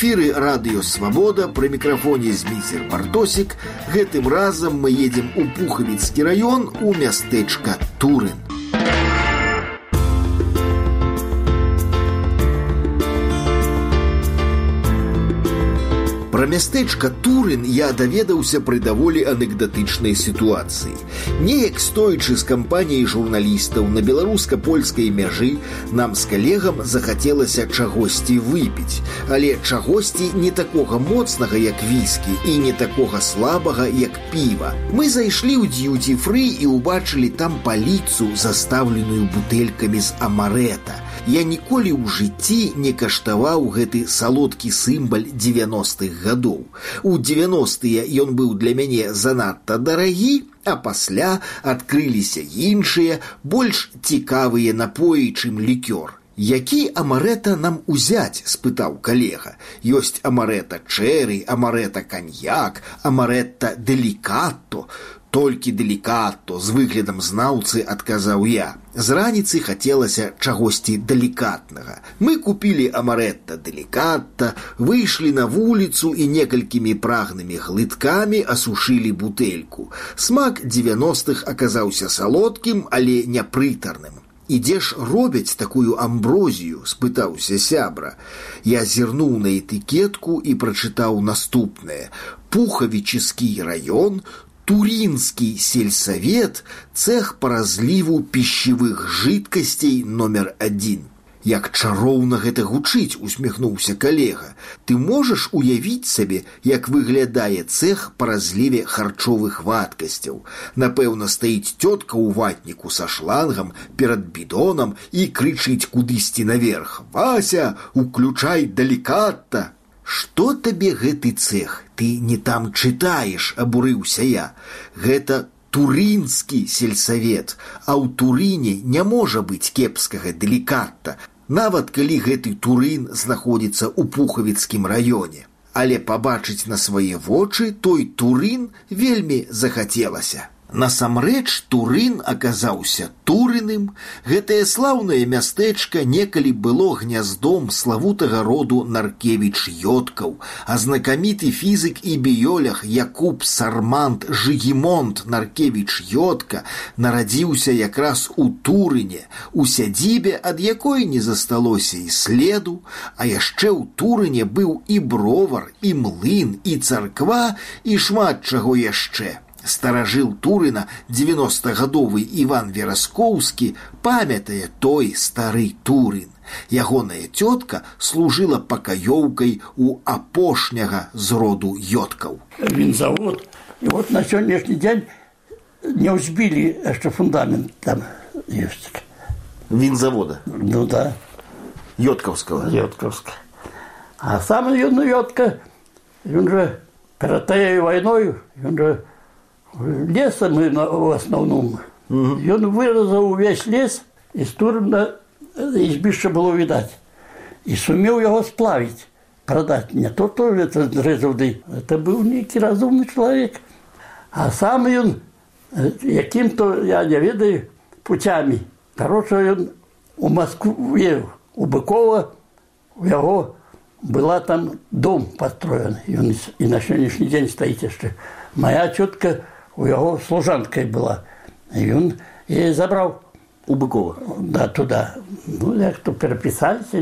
эфіры радыё «Свабода», пры мікрафоне Зміцер Бартосік. Гэтым разам мы едзем у Пухавіцкі раён, у мястэчка Турын. Пра мястэчка Турын я даведаўся пры даволі анекдатычнай сітуацыі. Неяк стоячы з кампаніяй журналістаў на беларуска-польскай мяжы, нам з калегам захацелася чагосьці выпіць, але чагосьці не такога моцнага, як віскі, і не такога слабага, як піва. Мы зайшлі ў д'юті-фры і ўбачылі там паліцу, застаўленую бутэлькамі з амарэта. Я ніколі ў жыцці не каштаваў гэты салодкі сімбаль 90-х гадоў. У 90-е ён быў для мяне занадта дарагі, а пасля адкрыліся іншыя, больш цікавыя напоі, чым лікёр. «Які амарэта нам узяць?» – спытаў калега. «Ёсць амарэта чэры, амарэта каньяк, амарэта делікатто». «Толькі делікатто», з выглядам знаўцы адказаў я. З раніцы хацелася чагосьці далікатнага. Мы купілі амаретта делікатта, выйшлі на вуліцу і некалькімі прагнымі глыткамі асушылі бутэльку. Смак 90-х аказаўся салодкім, але не прытарным. «І дзе ж робяць такую амброзію?» – спытаўся сябра. Я зірнуў на этыкетку і прачытаў наступнае. «Пухавічскі раён, Туринский сельсовет, цех по разливу пищевых жидкостей номер 1. Як чароўна гэта гучыць, усміхнуўся калега. Ты можаш уявіць сабе, як выглядае цех по разливе харчовых вадкасцяў. Напэўна, стаіць цётка ў ватніку са шлангам перад бідонам і крычыць кудысьці наверх. «Вася, уключай далікатта!» «Што табе гэты цех? Ты не там чытаеш», – абурыўся я. «Гэта турынскі сельсавет, а ў Турыне не можа быць кепскага далікатта, нават калі гэты Турын знаходзіцца ў Пухавіцкім раёне. Але пабачыць на свае вочы той Турын вельмі захацелася». Насамрэч Турын аказаўся Турыным. Гэтае слаўнае мястэчка некалі было гняздом славутага роду Наркевіч-Йодкаў, а знакаміты фізык і біёлог Якуб Сармант Жыгімонт Наркевіч-Йодка нарадзіўся якраз у Турыне, у сядзібе, ад якой не засталося і следу, а яшчэ ў Турыне быў і бровар, і млын, і царква, і шмат чаго яшчэ. Старажыл Турына, 90-гадовы Іван Вераскоўскі, памятае той стары Турын. Ягоная цётка служыла пакаёўкай у апошняга з роду Йодкаў. Вінзавод. І вот на сённяшні дзень не ўзбілі, яшчэ фундамент там ёсць. Вінзавода? Ну да. Йодкаўскага? Йодкаўскага. А сам ён Йодка, ён жа перад тая вайною, ён жа лесам в основном. Ён выразаў увесь лес, і з Турына ізбішча было відаць. І сумеў яго сплавіць, прадаць. Не то это зрэзаў, это быў нейкі разумны чалавек. А сам ён, якім-то, я не ведаю, путямі. Короче, ён у Москве, у Быкова, у яго была там дом построен. Ён і на сённяшні дзень стаіць яшчэ. Моя цётка у яго служанкай была. І ён яе забраў. У Быкова? Да, туда. Ну, як то перапісаліся.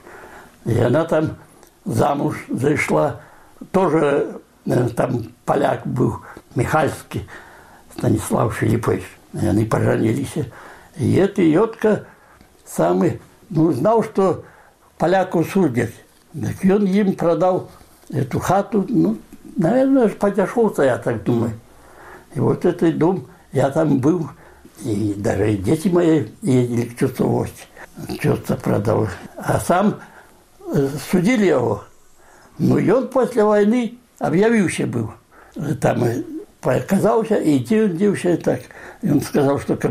І яна там замуж зайшла. Тоже там поляк быў, Михальскі, Станіслав Філіппович. Яны пажаніліся. І эта Йодка самы, знаў, што палякаў судзяць. Так ён ім прадаў эту хату, наверное, подешёвца, я так думаю. И вот этот дом, я там был, и даже дети мои ездили к тётце в гости. Тётца продал. А сам судили его. Но и он после войны объявился был. Там показался, и дивился так. И он сказал, что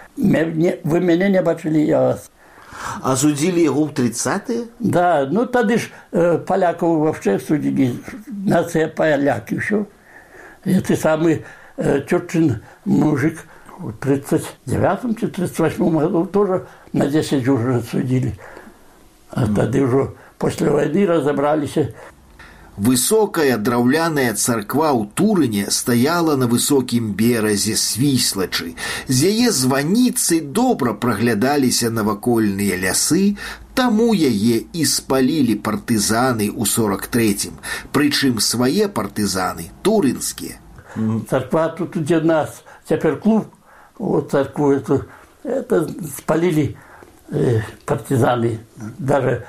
вы меня не бачили, я вас. А судили его в 30-е? Да, тогда ж поляков вообще судили. Нация поляк еще. Это самый тётчин мужик в 39-м чи 38-м году тоже на 10 уже судили. А тогда уже после войны разобрались. Высокая драўляная царква ў Турыне стаяла на высокім беразе Свіслачы. З яе званіцы добра праглядаліся навакольныя лясы, таму яе і спалілі партызаны ў 43-м, прычым свае партызаны турынскія. Царква тут, где нас теперь клуб, вот церкву эту, это спалили партизаны. Даже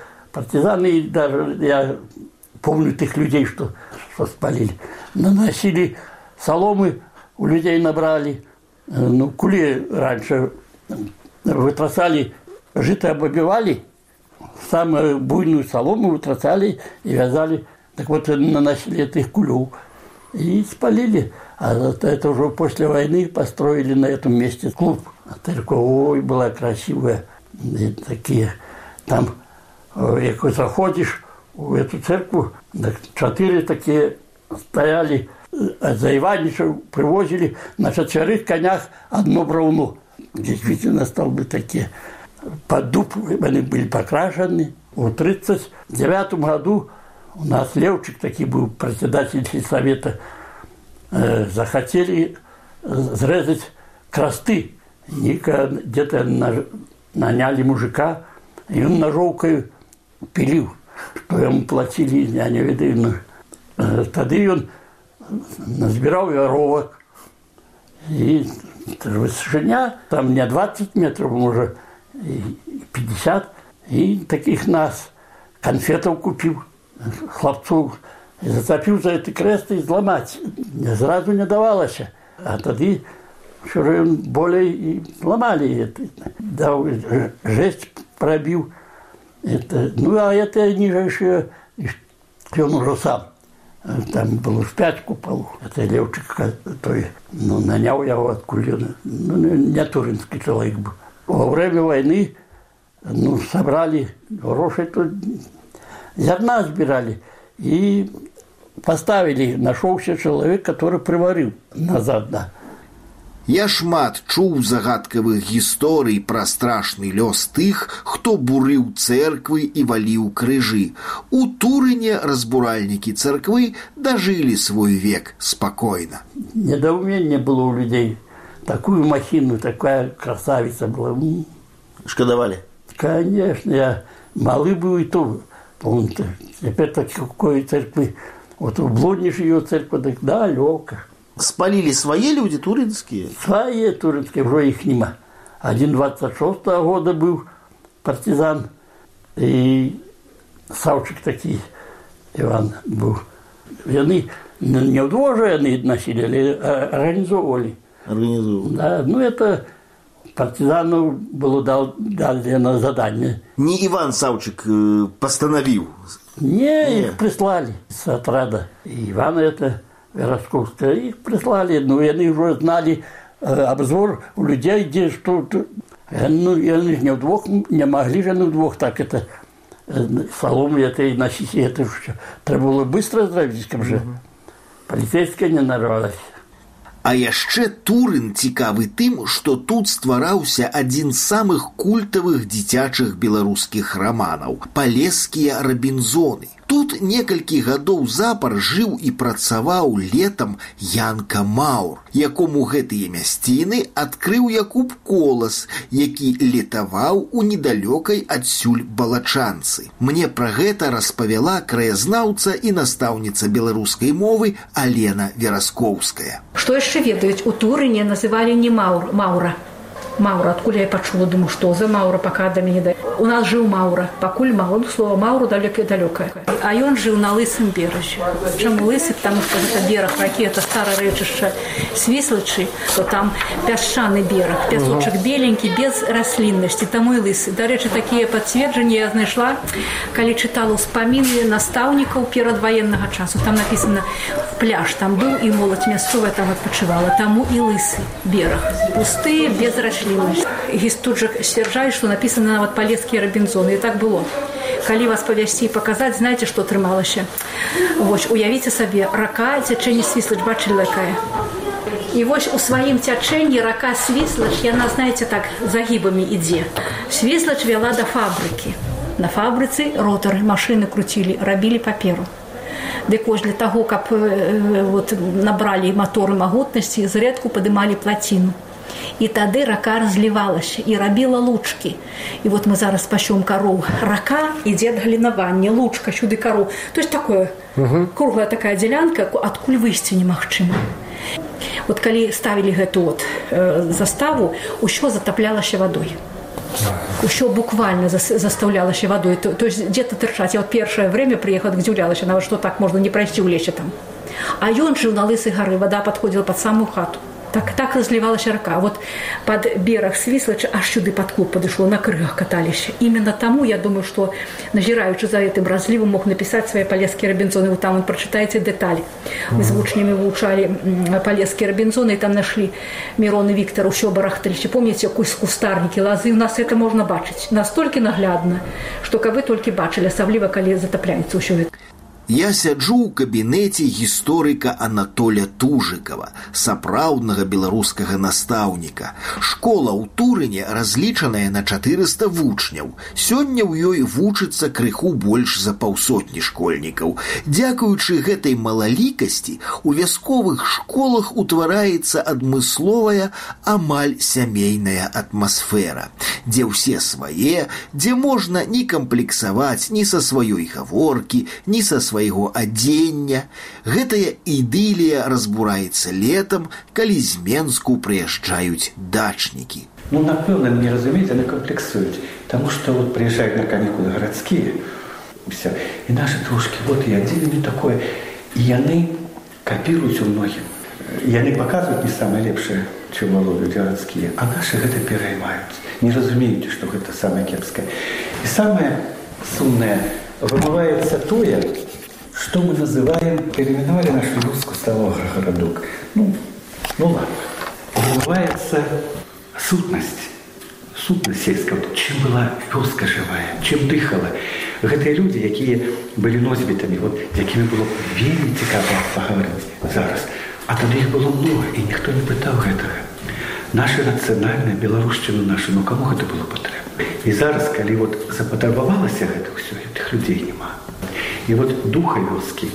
я помню тех людей, что спалили. Наносили соломы, у людей набрали. Ну, кули раньше вытрясали, жито обобивали, самую буйную солому вытрясали и вязали. Так вот, наносили этих кулю и спалили. А это уже после войны построили на этом месте клуб. Церковь, ой, была красивая. И такие, там, если заходишь в эту церковь, 4 такие стояли, за Иванича привозили на 4 конях одно бревно. Действительно, столбы такие. Под дуб они были покрашены. В 1939 году у нас Левчик такой был, председатель совета, захотели срезать красты. Где-то наняли мужика, и он ножовкой пилил, что ему платили, я не ведаю. Тогда он назбирал веровок. И высочиня, там не 20 метров, может, и 50. И таких нас конфетов купил, хлопцов. И зацепил за эти кресты и сломать. Сразу не давалось. А тогда все более и ломали это. Да, жесть пробил. Это. Ну, а это ниже еще, он уже сам. Там было в 5 куполов. Это Левчик, который, ну, нанял я его откуда. Ну, не туринский человек был. Во время войны, ну, собрали гроши, тут зерна сбирали. И поставили, нашелся человек, который приварил назад, да. Я шмат чуў загадкавых гісторый пра страшны лёс тых, хто бурыў цэрквы і валіў крыжы. У Турыне разбуральнікі царквы дажылі свой век спакойна. Недоумение было у людей. Такую махину, такая красавица была. Шкодовали? Конечно, я малый был и то. Помните, теперь такой церкви. Вот в Блудниш ее церковь, так далеко. Спалили свои люди, туринские? Свои туринские, уже их нема. Один 26-го года был партизан, и Савчик такой, Иван был. И они не вдвое они носили, а организовывали. Организовывали. Да, ну это партизану было дали на задание. Не Иван Савчик постановил? Не, их прислали с отряда. И Ивана это... Веросковская, их прислали, но они уже знали обзор у людей, где что... Ну, они не вдвох, не могли же вдвох так это солому это и носить, это все. Треба было быстро зробить, же. Полицейская не нарвалась. А яшчэ Турын цікавы тым, што тут ствараўся адзін з самых культавых дзіцячых беларускіх раманаў – «Палескія Рабінзоны». Тут некалькі гадоў запар жыў і працаваў летам Янка Маур, якому гэтыя мясціны адкрыў Якуб Колас, які летаваў у недалёкай адсюль Балачанцы. Мне пра гэта распавяла краязнаўца і настаўніца беларускай мовы Алена Вераскоўская. Што яшчэ ведаюць, у Турыне называлі не Маура. Маура, откуда я почула, думаю, что за Маура, пока до меня... У нас жил Маура, покуль Маура, слово Маура далеко-далеко. А он жил на Лысом береже. Почему Лысый? Потому что это берег реки, это старое речище Свіслачы, то там пясчаный берег, песочек беленький, без рослинности, тому и Лысый. До речи, такие подтверждения я нашла, когда читала вспомины наставников передвоенного часу. Там написано пляж, там был и молодь мясцовая там отпочивала, тому и Лысый берег. Пустые, без рослинности. И тут же стверджает, что написано вот «Палескія Рабінзоны». И так было. Коли вас повести и показать, знаете, что трымалася? Вот, уявите себе, рака, течение Свіслач, бачили якая? И вот у своим течении рака Свіслач, и она, знаете, так загибами иде. Свіслач вела до фабрики. На фабрице роторы, машины крутили, робили паперу. Дык вось для таго, каб набралі маторы магутнасці, зрэдку падымалі плаціну. І тады рака разлівалася і рабіла лучкі. І вот мы зараз пасём кароў. Рака ідзе ад галінавання, лучка, сюды кароў. То есть такое, круглая такая дзялянка, адкуль выйсці немагчыма. Вот калі ставілі гэту заставу, усё затаплялася вадой. Усё буквально застаўлялася вадой. То есть где-то тырчаць. Я першае время приехала, удзіўлялася, нават што так можна не прайсці ў лесе там. А ён жыў на Лысай гары, вода падходзіла пад самую хату. Так разливалась рака. Вот под берег Свислоча аж сюда под клуб подошло, на крыгах катались. Именно тому, я думаю, что, назираючи за этим разливом, мог написать свои Полесские Робинзоны. Вот там, прочитайте детали. Мы с учнями выучали Полесские Робинзоны, и там нашли Мирон и Виктор, еще барахтались. Помните, кустарники, лозы? У нас это можно бачить. Настолько наглядно, что как вы только бачили, особливо, когда затопляется все это. Я сяджу ў кабінеце гісторыка Анатоля Тужыкава, сапраўднага беларускага настаўніка. Школа ў Турыне разлічаная на 400 вучняў. Сёння ў ёй вучыцца крыху больш за 500 школьнікаў. Дзякуючы гэтай малалікасці, у вясковых школах утвараецца адмысловая, амаль сямейная атмасфера, дзе ўсе свае, дзе можна не камплексаваць ні са сваёй гаворкі, ні са свайго адзення. Гэтая ідылія разбураецца летам, калі з Менску прыязджаюць дачнікі. Напэўна, не разумеюць, яны камплексуюць, таму што прыязджаюць на канікулы гарадскія, і нашы трошкі, і адзенне такое, і яны капіруюць у многім. Яны паказваюць не самае лепшае, чым валодаюць гарадскія, а нашы гэта пераймаюць, не разумеюць, што гэта самае кепскае. І самае сумнае, вымываецца тое, что мы называем, переименовали нашу вёску, стала городок. Ладно. Вымывается сутнасць сельская. Чым была вёска живая, чым дыхала. Гэтыя люди, якія былі носьбітамі, з якімі было вельмі цікава пагаварыць зараз. А тады іх было много, і ніхто не пытаў гэтага. Наша нацыянальная беларушчына наша, каму гэта было патрэбна? І зараз, калі запатрабавалася гэта ўсё, гэтых людзей няма. И духа вёски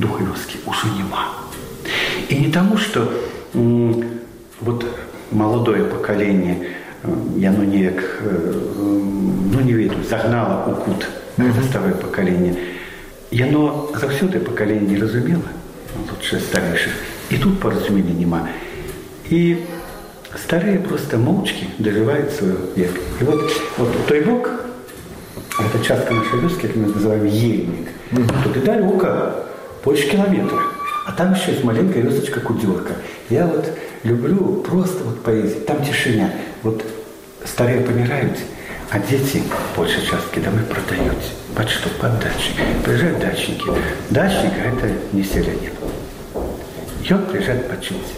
уже нема. И не тому, что молодое поколение, яно неяк, не веду, загнало у кут это старое поколение. Яно заўсёды поколение не разумело, лучше старейших. И тут поразумения нема. И старые просто молчки доживают свой век. И той бок, это частка нашей вёски, как мы называем ельник. Туды далеко, больше километра. А там еще есть маленькая вёсочка Кудёрка. Я люблю просто поездить. Там тишина. Старые помирают, а дети большей частки домой продают. Под что? Под дачи. Приезжают дачники. Дачник – это не селянин. И он приезжает почить.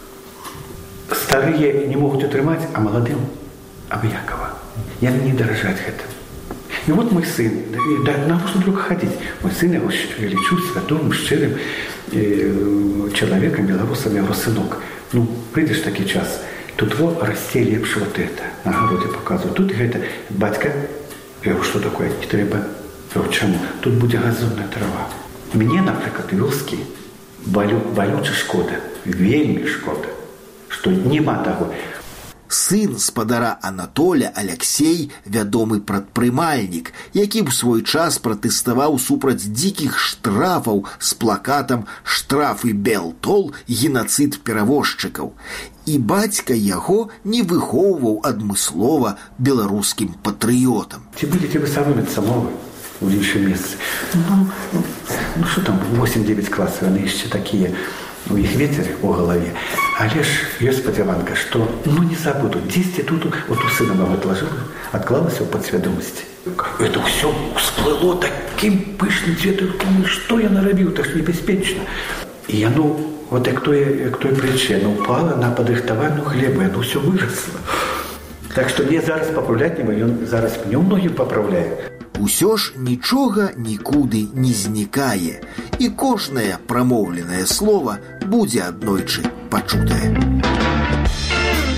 Старые не могут утрымать, а молодым – абыякова. И они не дорожат этим. И мой сын, на что друг ходить? Мой сын, я его лечу святым, щирым человеком, белорусом, я его сынок. Придешь такий час, тут расте лепше это, на городе показывают. Тут это, батька, я говорю, что такое, не треба, я говорю, чему? Тут будет газонная трава. Мне, например, вёски болюча шкода, вельми шкода, что нема того. Сын спадара Анатоля Алексей, вядомы прадпрымальнік, які ў свой час пратэставаў супраць дзікіх штрафаў з плакатам «Штрафы Белтол, генацыд перавозчыкаў». І бацька яго не выхоўваў адмыслова беларускім патрыётам. Ці будете вы савымацца мовы ў іншым месцы? Что там, 8-9 классов, яны яшчэ такія, у іх ветер у голове. Але ж ёсць спадзяванка, што не забуду. Дзесьці тут у сына мама отложила, отклалася ў падсвядомасці. Это ўсё всплыло таким пышным цветом, што я нарабіў, так небяспечна. І яно, як той притче, яно упала на падрыхтаваную глебу, яно ўсё вырасла. Так што мне зараз папраўляць нема, ён зараз мне многім папраўляе. Усё ж нічога нікуды не знікае, і кожнае прамоўленае слова будзе аднойчы пачутае.